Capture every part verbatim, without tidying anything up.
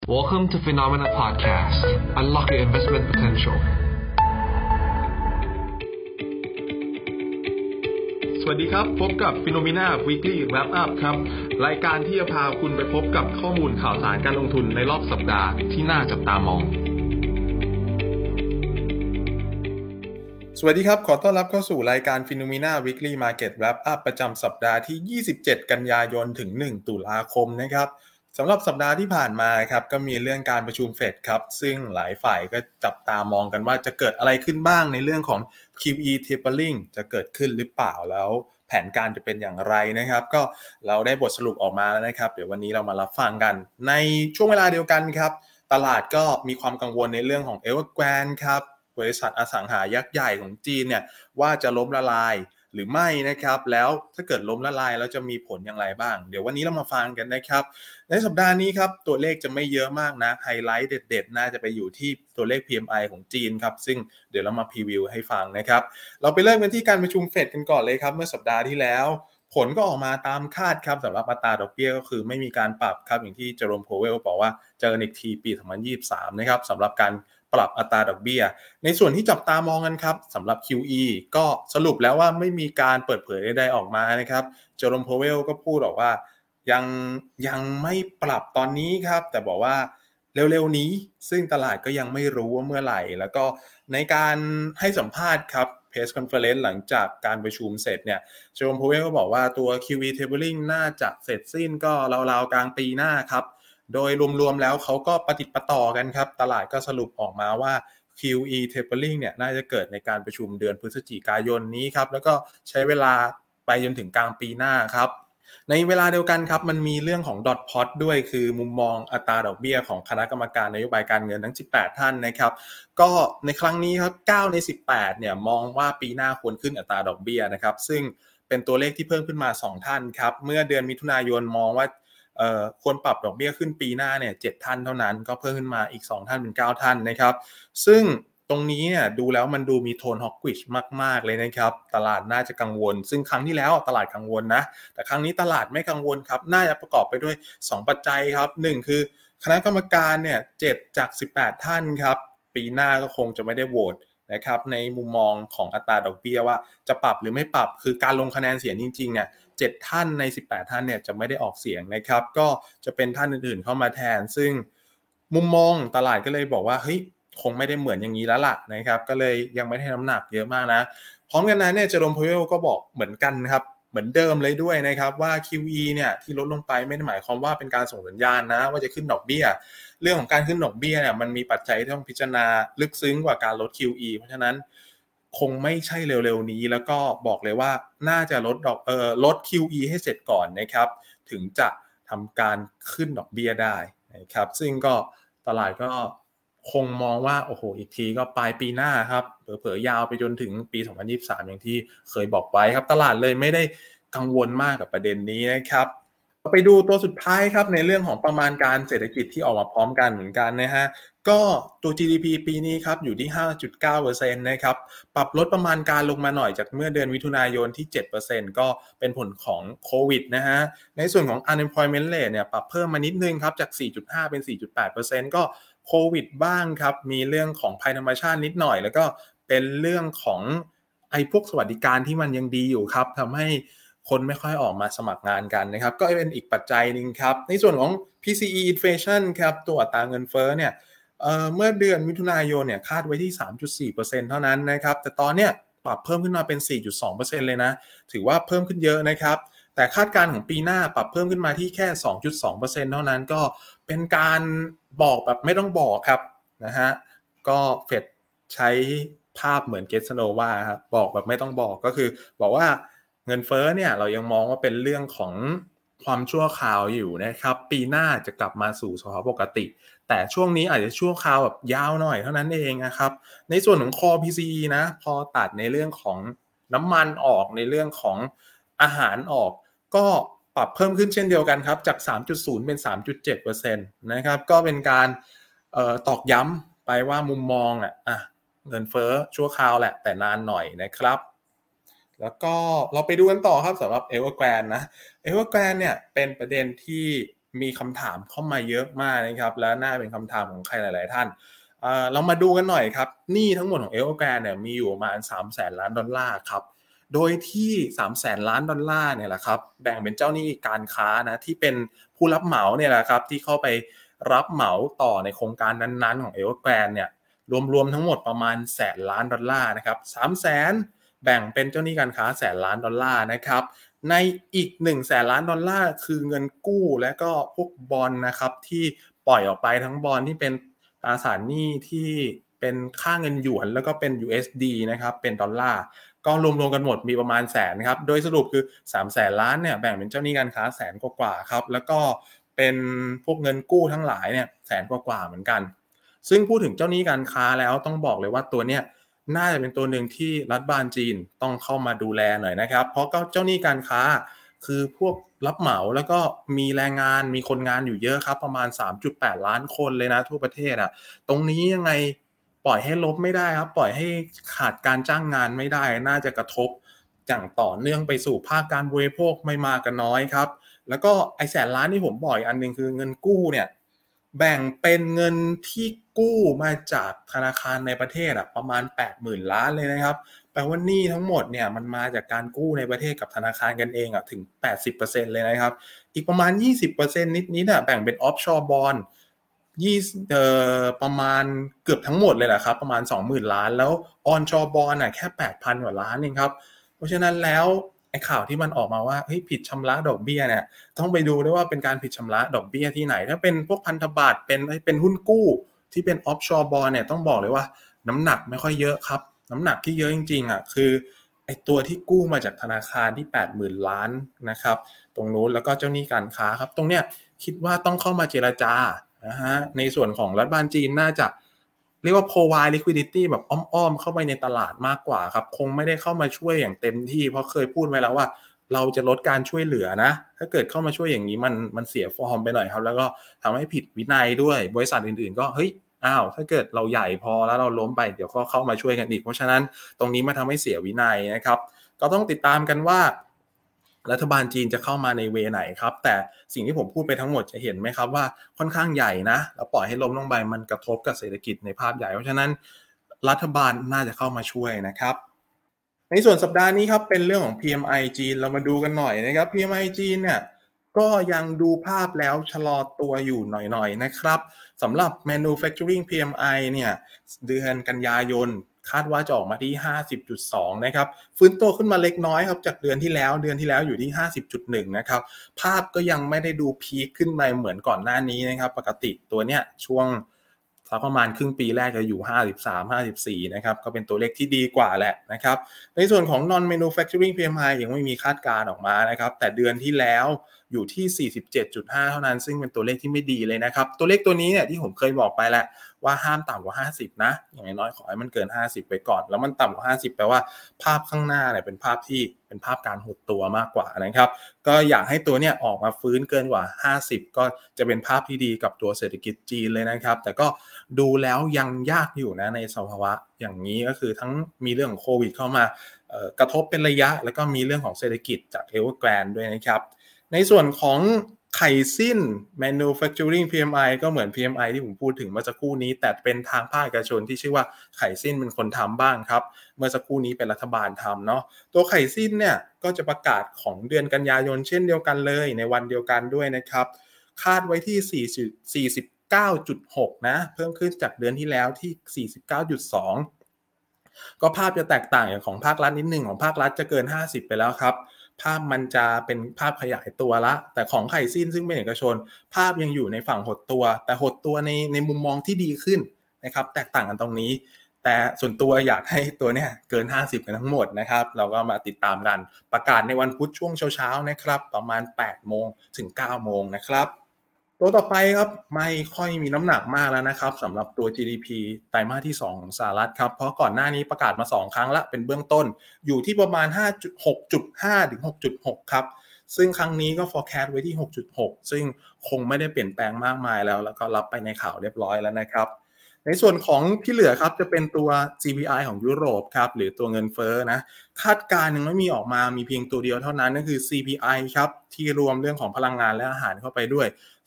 Welcome to Phenomena Podcast. Unlock your investment potential. สวัสดีครับพบกับ Phenomena Weekly Wrap Up ครับรายการที่จะพาคุณไปพบกับข้อมูลข่าวสารการลงทุนในรอบสัปดาห์ที่น่าจับตามองสวัสดีครับขอต้อนรับเข้าสู่รายการ Phenomena Weekly Market Wrap Up ประจำสัปดาห์ที่ยี่สิบเจ็ดกันยายนถึงหนึ่งตุลาคมนะครับสำหรับสัปดาห์ที่ผ่านมาครับก็มีเรื่องการประชุมเฟดครับซึ่งหลายฝ่ายก็จับตามองกันว่าจะเกิดอะไรขึ้นบ้างในเรื่องของ คิว อี Tapering จะเกิดขึ้นหรือเปล่าแล้วแผนการจะเป็นอย่างไรนะครับก็เราได้บทสรุปออกมาแล้วนะครับเดี๋ยววันนี้เรามารับฟังกันในช่วงเวลาเดียวกันครับตลาดก็มีความกังวลในเรื่องของ Evergrande ครับบริษัทอสังหายักษ์ใหญ่ของจีนเนี่ยว่าจะล้มละลายหรือไม่นะครับแล้วถ้าเกิดล้มละลายแล้วจะมีผลอย่างไรบ้างเดี๋ยววันนี้เรามาฟังกันนะครับในสัปดาห์นี้ครับตัวเลขจะไม่เยอะมากนะไฮไลท์เด็ดๆน่าจะไปอยู่ที่ตัวเลข พี เอ็ม ไอ ของจีนครับซึ่งเดี๋ยวเรามาพรีวิวให้ฟังนะครับเราไปเริ่มกันที่การประชุมเฟดกันก่อนเลยครับเมื่อสัปดาห์ที่แล้วผลก็ออกมาตามคาดครับสำหรับอัตราดอกเบี้ยก็คือไม่มีการปรับครับอย่างที่เจอโรม โพเวลบอกว่าเจอกันอีกทีปีสองพันยี่สิบสามนะครับสำหรับการปรับอัตราดอกเบี้ยในส่วนที่จับตามองกันครับสำหรับ คิว อี ก็สรุปแล้วว่าไม่มีการเปิดเผยใดๆออกมานะครับเจอโรม โพเวลก็พูดบอกว่ายังยังไม่ปรับตอนนี้ครับแต่บอกว่าเร็วๆนี้ซึ่งตลาดก็ยังไม่รู้ว่าเมื่อไหร่แล้วก็ในการให้สัมภาษณ์ครับPress Conference หลังจากการประชุมเสร็จเนี่ยเจอโรม โพเวลก็บอกว่าตัว คิว อี Tapering น่าจะเสร็จสิ้นก็ราวๆกลางปีหน้าครับโดยรวมๆแล้วเขาก็ปฏิปต่อกันครับตลาดก็สรุปออกมาว่า คิว อี Tapering เนี่ยน่าจะเกิดในการประชุมเดือนพฤศจิกายนนี้ครับแล้วก็ใช้เวลาไปจนถึงกลางปีหน้าครับในเวลาเดียวกันครับมันมีเรื่องของ Dot Plot ด้วยคือมุมมองอัตราดอกเบี้ยของคณะกรรมการนโยบายการเงินทั้งสิบแปดท่านนะครับก็ในครั้งนี้ครับเก้าในสิบแปดเนี่ยมองว่าปีหน้าควรขึ้นอัตราดอกเบี้ยนะครับซึ่งเป็นตัวเลขที่เพิ่มขึ้นมาสองท่านครับเมื่อเดือนมิถุนายนมองว่าเอ่อควรปรับดอกเบี้ยขึ้นปีหน้าเนี่ยเจ็ดท่านเท่านั้นก็เพิ่มขึ้นมาอีกสองท่านเป็นเก้าท่านนะครับซึ่งตรงนี้เนี่ยดูแล้วมันดูมีโทนฮอกกิชมากๆเลยนะครับตลาดน่าจะกังวลซึ่งครั้งที่แล้วตลาดกังวลนะแต่ครั้งนี้ตลาดไม่กังวลครับน่าจะประกอบไปด้วยสองปัจจัยครับหนึ่งคือคณะกรรมการเนี่ยเจ็ดจากสิบแปดท่านครับปีหน้าก็คงจะไม่ได้โหวตนะครับในมุมมองของอัตราดอกเบี้ยว่าจะปรับหรือไม่ปรับคือการลงคะแนนเสียงจริงๆเนี่ยเจ็ดท่านในสิบแปดท่านเนี่ยจะไม่ได้ออกเสียงนะครับก็จะเป็นท่านอื่นๆเข้ามาแทนซึ่งมุมมองตลาดก็เลยบอกว่าเฮ้ยคงไม่ได้เหมือนอย่างนี้แล้วล่ะนะครับก็เลยยังไม่ได้น้ำหนักเยอะมากนะพร้อมกันนั้นเนี่ยเจอโรม โพเวลก็บอกเหมือนกันครับเหมือนเดิมเลยด้วยนะครับว่า คิว อี เนี่ยที่ลดลงไปไม่ได้หมายความว่าเป็นการส่งสัญญาณนะว่าจะขึ้นดอกเบี้ยเรื่องของการขึ้นดอกเบี้ยเนี่ยมันมีปัจจัยที่ต้องพิจารณาลึกซึ้งกว่าการลด คิว อี เพราะฉะนั้นคงไม่ใช่เร็วๆนี้แล้วก็บอกเลยว่าน่าจะลดดอกเอ่อลด คิว อี ให้เสร็จก่อนนะครับถึงจะทำการขึ้นดอกเบี้ยได้นะครับซึ่งก็ตลาดก็คงมองว่าโอ้โหอีกทีก็ปลายปีหน้าครับเผลอๆยาวไปจนถึงปีสองพันยี่สิบสามอย่างที่เคยบอกไว้ครับตลาดเลยไม่ได้กังวลมากกับประเด็นนี้นะครับไปดูตัวสุดท้ายครับในเรื่องของประมาณการเศรษฐกิจที่ออกมาพร้อมกันเหมือนกันนะฮะก็ตัว จี ดี พี ปีนี้ครับอยู่ที่ ห้าจุดเก้าเปอร์เซ็นต์ นะครับปรับลดประมาณการลงมาหน่อยจากเมื่อเดือนมิถุนายนที่ เจ็ดเปอร์เซ็นต์ ก็เป็นผลของโควิดนะฮะในส่วนของ unemployment rate เนี่ยปรับเพิ่มมานิดนึงครับจาก สี่จุดห้า เป็น สี่จุดแปดเปอร์เซ็นต์ ก็โควิดบ้างครับมีเรื่องของภัยธรรมชาตินิดหน่อยแล้วก็เป็นเรื่องของไอ้พวกสวัสดิการที่มันยังดีอยู่ครับทำให้คนไม่ค่อยออกมาสมัครงานกันนะครับก็เป็นอีกปัจจัยนึงครับในส่วนของ พี ซี อี inflation ครับตัวอัตราเงินเฟ้อเนี่ยเอ่อเมื่อเดือนมิถุนายนเนี่ยคาดไว้ที่ สามจุดสี่เปอร์เซ็นต์ เท่านั้นนะครับแต่ตอนเนี้ยปรับเพิ่มขึ้นมาเป็น สี่จุดสองเปอร์เซ็นต์ เลยนะถือว่าเพิ่มขึ้นเยอะนะครับแต่คาดการณ์ของปีหน้าปรับเพิ่มขึ้นมาที่แค่ สองจุดสองเปอร์เซ็นต์ เท่านั้นก็เป็นการบอกแบบไม่ต้องบอกครับนะฮะก็เฟดใช้ภาพเหมือนเกสโนวาครับบอกแบบไม่ต้องบอกก็คือบอกว่าเงินเฟ้อเนี่ยเรายังมองว่าเป็นเรื่องของความชั่วคราวอยู่นะครับปีหน้าจะกลับมาสู่สภาวะปกติแต่ช่วงนี้อาจจะชั่วคราวแบบยาวหน่อยเท่านั้นเองนะครับในส่วนของ Core พี ซี อี นะพอตัดในเรื่องของน้ำมันออกในเรื่องของอาหารออกก็ปรับเพิ่มขึ้นเช่นเดียวกันครับจาก สามจุดศูนย์ เป็น สามจุดเจ็ดเปอร์เซ็นต์ นะครับก็เป็นการเอ่อตอกย้ำไปว่ามุมมองอ่ะอ่ะเงินเฟ้อชั่วคราวแหละแต่นานหน่อยนะครับแล้วก็เราไปดูกันต่อครับสำหรับ Evergrande นะ Evergrande เนี่ยเป็นประเด็นที่มีคำถามเข้ามาเยอะมากนะครับและน่าเป็นคำถามของใครหลายๆท่านเอ่อเรามาดูกันหน่อยครับหนี้ทั้งหมดของ Evergrande เนี่ยมีอยู่ประมาณสามแสนล้านดอลลาร์ครับโดยที่สามแสนล้านดอลลาร์เนี่ยแหละครับแบ่งเป็นเจ้าหนี้การค้านะที่เป็นผู้รับเหมาเนี่ยแหละครับที่เข้าไปรับเหมาต่อในโครงการนั้นๆของ Evergrande เนี่ยรวมๆทั้งหมดประมาณแสนล้านดอลลาร์นะครับสามแสนแบ่งเป็นเจ้าหนี้การค้าแสนล้านดอลลาร์นะครับในอีกหนึ่งแสนล้านดอลลาร์คือเงินกู้และก็พวกบอนด์นะครับที่ปล่อยออกไปทั้งบอนด์ที่เป็นตราสารหนี้ที่เป็นค่าเงินหยวนแล้วก็เป็น ยู เอส ดี นะครับเป็นดอลลาร์ก็รวมๆกันหมดมีประมาณแสนครับโดยสรุปคือสามแสนล้านเนี่ยแบ่งเป็นเจ้าหนี้การค้าแสนกว่าๆครับแล้วก็เป็นพวกเงินกู้ทั้งหลายเนี่ยแสนกว่าๆเหมือนกันซึ่งพูดถึงเจ้าหนี้การค้าแล้วต้องบอกเลยว่าตัวเนี้ยน่าจะเป็นตัวหนึ่งที่รัฐบาลจีนต้องเข้ามาดูแลหน่อยนะครับเพราะก็เจ้าหนี้การค้าคือพวกรับเหมาแล้วก็มีแรงงานมีคนงานอยู่เยอะครับประมาณ สามจุดแปด ล้านคนเลยนะทั่วประเทศอะตรงนี้ยังไงปล่อยให้ล้มไม่ได้ครับปล่อยให้ขาดการจ้างงานไม่ได้น่าจะกระทบอย่างต่อเนื่องไปสู่ภาคการบริโภคไม่มากก็น้อยครับแล้วก็ไอ้แสนล้านที่ผมบอกอีกอันนึงคือเงินกู้เนี่ยแบ่งเป็นเงินที่กู้มาจากธนาคารในประเทศอะประมาณ แปดหมื่น ล้านเลยนะครับแปลว่าหนี้ทั้งหมดเนี่ยมันมาจากการกู้ในประเทศกับธนาคารกันเองอะถึง แปดสิบเปอร์เซ็นต์ เลยนะครับอีกประมาณ ยี่สิบเปอร์เซ็นต์ นิดๆน่ะแบ่งเป็น offshore bond ยี่สิบเอ่อประมาณเกือบทั้งหมดเลยแหละครับประมาณ สองหมื่น ล้านแล้ว onshore bond น่ะแค่ แปดพัน กว่าล้านเองครับเพราะฉะนั้นแล้วไอ้ข่าวที่มันออกมาว่าเฮ้ยผิดชำระดอกเบี้ยเนี่ยต้องไปดูด้วยว่าเป็นการผิดชำระดอกเบี้ยที่ไหนถ้าเป็นพวกพันธบัตรเป็นเป็นหุ้นกู้ที่เป็น offshore bond เนี่ยต้องบอกเลยว่าน้ำหนักไม่ค่อยเยอะครับน้ำหนักที่เยอะจริงๆอ่ะคือไอ้ตัวที่กู้มาจากธนาคารที่ แปดหมื่น ล้านนะครับตรงนู้นแล้วก็เจ้าหนี้การค้าครับตรงเนี้ยคิดว่าต้องเข้ามาเจรจานะฮะในส่วนของรัฐบาลจีนน่าจะเรียกว่า provide liquidity แบบอ้อมๆเข้าไปในตลาดมากกว่าครับคงไม่ได้เข้ามาช่วยอย่างเต็มที่เพราะเคยพูดไว้แล้วว่าเราจะลดการช่วยเหลือนะถ้าเกิดเข้ามาช่วยอย่างนี้มันมันเสียฟอร์มไปหน่อยครับแล้วก็ทำให้ผิดวินัยด้วยบริษัทอื่นๆก็เฮ้ยอ้าวถ้าเกิดเราใหญ่พอแล้วเราล้มไปเดี๋ยวก็เข้ามาช่วยกันอีกเพราะฉะนั้นตรงนี้มาทำให้เสียวินัยนะครับก็ต้องติดตามกันว่ารัฐบาลจีนจะเข้ามาในเวไหนครับแต่สิ่งที่ผมพูดไปทั้งหมดจะเห็นไหมครับว่าค่อนข้างใหญ่นะแล้วปล่อยให้ล้มลงไปมันกระทบกับเศรษฐกิจในภาพใหญ่เพราะฉะนั้นรัฐบาลน่าจะเข้ามาช่วยนะครับในส่วนสัปดาห์นี้ครับเป็นเรื่องของ พี เอ็ม ไอ จีนเรามาดูกันหน่อยนะครับ พี เอ็ม ไอ จีนเนี่ยก็ยังดูภาพแล้วชะลอตัวอยู่หน่อยๆนะครับสำหรับ manufacturing พี เอ็ม ไอ เนี่ยเดือนกันยายนคาดว่าจะออกมาที่ ห้าสิบจุดสอง นะครับฟื้นตัวขึ้นมาเล็กน้อยครับจากเดือนที่แล้วเดือนที่แล้วอยู่ที่ ห้าสิบจุดหนึ่ง นะครับภาพก็ยังไม่ได้ดูพีคขึ้นมาเหมือนก่อนหน้านี้นะครับปกติตัวเนี้ยช่วงสักประมาณครึ่งปีแรกจะอยู่ห้าสิบสาม ห้าสิบสี่นะครับก็เป็นตัวเลขที่ดีกว่าแหละนะครับในส่วนของ non manufacturing พี เอ็ม ไอ ยังไม่มีคาดการณ์ออกมานะครับแต่เดือนที่แล้วอยู่ที่ สี่สิบเจ็ดจุดห้า เท่านั้นซึ่งเป็นตัวเลขที่ไม่ดีเลยนะครับตัวเลขตัวนี้เนี่ยที่ผมเคยบอกไปแหละว่าห้ามต่ำกว่าห้าสิบนะอย่างน้อยขอให้มันเกินห้าสิบไปก่อนแล้วมันต่ำกว่าห้าสิบแปลว่าภาพข้างหน้าเนี่ยเป็นภาพที่เป็นภาพการหดตัวมากกว่านะครับก็อยากให้ตัวเนี่ยออกมาฟื้นเกินกว่าห้าสิบก็จะเป็นภาพที่ดีกับตัวเศรษฐกิจจีนเลยนะครับแต่ก็ดูแล้วยังยากอยู่นะในสภาวะอย่างนี้ก็คือทั้งมีเรื่องของโควิดเข้ามากระทบเป็นระยะแล้วก็มีเรื่องของเศรษฐกิจจาก Evergrande ด้วยนะครับในส่วนของไข่สิ้น manufacturing พี เอ็ม ไอ ก็เหมือน พี เอ็ม ไอ ที่ผมพูดถึงเมื่อสักครู่นี้แต่เป็นทางภาคเอกชนที่ชื่อว่าไข่สิ้นเป็นคนทำบ้างครับเมื่อสักครู่นี้เป็นรัฐบาลทำเนาะตัวไข่สิ้นเนี่ยก็จะประกาศของเดือนกันยายนเช่นเดียวกันเลยในวันเดียวกันด้วยนะครับคาดไว้ที่สี่สิบเก้าจุดหกนะเพิ่มขึ้นจากเดือนที่แล้วที่ สี่สิบเก้าจุดสอง ก็ภาพจะแตกต่างอย่างของภาครัฐนิดนึงของภาครัฐจะเกินห้าสิบไปแล้วครับภาพมันจะเป็นภาพขยายตัวละแต่ของไข่สิ้นซึ่งเป็นเอกชนภาพยังอยู่ในฝั่งหดตัวแต่หดตัวในในมุมมองที่ดีขึ้นนะครับแตกต่างกันตรงนี้แต่ส่วนตัวอยากให้ตัวเนี้ยเกินห้าสิบกันทั้งหมดนะครับเราก็มาติดตามกันประกาศในวันพุธช่วงเช้าๆนะครับประมาณ แปดโมงถึง เก้าโมงนะครับตัวต่อไปครับไม่ค่อยมีน้ำหนักมากแล้วนะครับสำหรับตัว จี ดี พี ไตรมาสที่สองของสหรัฐครับเพราะก่อนหน้านี้ประกาศมาสองครั้งละเป็นเบื้องต้นอยู่ที่ประมาณ หกจุดห้า ถึง หกจุดหก ครับซึ่งครั้งนี้ก็ forecast ไว้ที่ หกจุดหก ซึ่งคงไม่ได้เปลี่ยนแปลงมากมายแล้วแล้วก็รับไปในข่าวเรียบร้อยแล้วนะครับในส่วนของที่เหลือครับจะเป็นตัว ซี พี ไอ ของยุโรปครับหรือตัวเงินเฟ้อนะคาดการณ์ยังไม่มีออกมามีเพียงตัวเดียวเท่านั้นก็คือ ซี พี ไอ ครับที่รวมเรื่องของพลังงานและอาหารเข้าไปด้วย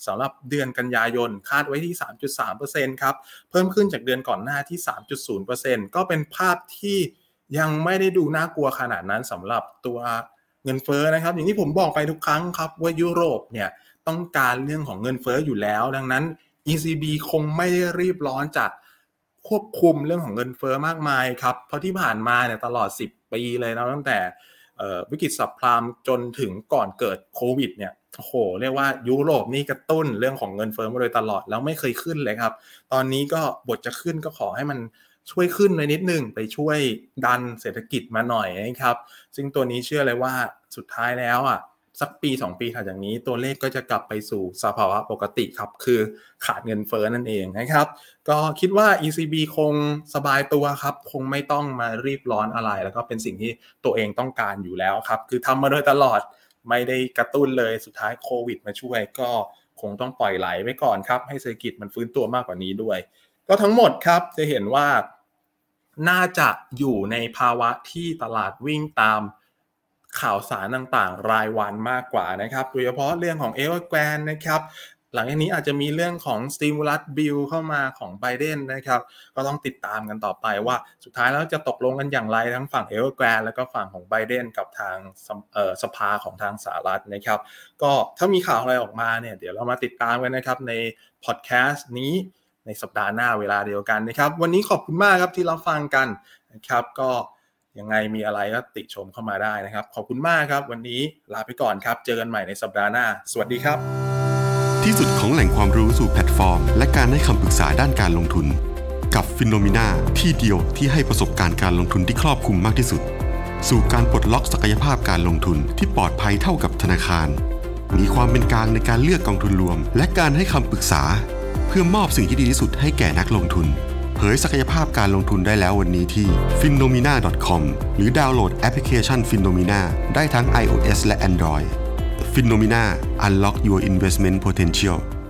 สำหรับเดือนกันยายนคาดไว้ที่ สามจุดสามเปอร์เซ็นต์ ครับเพิ่มขึ้นจากเดือนก่อนหน้าที่ สามจุดศูนย์เปอร์เซ็นต์ ก็เป็นภาพที่ยังไม่ได้ดูน่ากลัวขนาดนั้นสำหรับตัวเงินเฟ้อนะครับอย่างที่ผมบอกไปทุกครั้งครับว่ายุโรปเนี่ยต้องการเรื่องของเงินเฟ้ออยู่แล้วดังนั้น อี ซี บี คงไม่ได้รีบร้อนจะควบคุมเรื่องของเงินเฟ้อมากมายครับเพราะที่ผ่านมาเนี่ยตลอดสิบปีเลยนะตั้งแต่วิกฤตซับไพรม์จนถึงก่อนเกิดโควิดเนี่ยโอ้โหเรียกว่ายุโรปนี่กระตุ้นเรื่องของเงินเฟ้อมาโดยตลอดแล้วไม่เคยขึ้นเลยครับตอนนี้ก็บทจะขึ้นก็ขอให้มันช่วยขึ้นหน่อยนิดนึงไปช่วยดันเศรษฐกิจมาหน่อยนะครับซึ่งตัวนี้เชื่อเลยว่าสุดท้ายแล้วอ่ะสักปีสองปีถัดจากนี้ตัวเลขก็จะกลับไปสู่สภาวะปกติครับคือขาดเงินเฟ้อนั่นเองนะครับก็คิดว่า อี ซี บี คงสบายตัวครับคงไม่ต้องมารีบร้อนอะไรแล้วก็เป็นสิ่งที่ตัวเองต้องการอยู่แล้วครับคือทำมาโดยตลอดไม่ได้กระตุ้นเลยสุดท้ายโควิดมาช่วยก็คงต้องปล่อยไหลไว้ก่อนครับให้เศรษฐกิจมันฟื้นตัวมากกว่านี้ด้วยก็ทั้งหมดครับจะเห็นว่าน่าจะอยู่ในภาวะที่ตลาดวิ่งตามข่าวสารต่างๆรายวันมากกว่านะครับโดยเฉพาะเรื่องของ Evergrande นะครับหลังจากนี้อาจจะมีเรื่องของ Stimulus Bill เข้ามาของไบเดนนะครับก็ต้องติดตามกันต่อไปว่าสุดท้ายแล้วจะตกลงกันอย่างไรทั้งฝั่ง Evergrande แล้วก็ฝั่งของไบเดนกับทางเอ่อสภาของทางสหรัฐนะครับก็ถ้ามีข่าวอะไรออกมาเนี่ยเดี๋ยวเรามาติดตามกันนะครับในพอดแคสต์นี้ในสัปดาห์หน้าเวลาเดียวกันนะครับวันนี้ขอบคุณมากครับที่รับฟังกันนะครับก็ยังไงมีอะไรก็ติชมเข้ามาได้นะครับขอบคุณมากครับวันนี้ลาไปก่อนครับเจอกันใหม่ในสัปดาห์หน้าสวัสดีครับที่สุดของแหล่งความรู้สู่แพลตฟอร์มและการให้คำปรึกษาด้านการลงทุนกับ Phenomena ที่เดียวที่ให้ประสบการณ์การลงทุนที่ครอบคลุมมากที่สุดสู่การปลดล็อกศักยภาพการลงทุนที่ปลอดภัยเท่ากับธนาคารมีความเป็นกลางในการเลือกกองทุนรวมและการให้คำปรึกษาเพื่อมอบสิ่งที่ดีที่สุดให้แก่นักลงทุนเผยศักยภาพการลงทุนได้แล้ววันนี้ที่ ฟิโนมีนา ดอท คอม หรือดาวน์โหลดแอปพลิเคชัน Phenomena ได้ทั้ง iOS และ Android Phenomena Unlock Your Investment Potential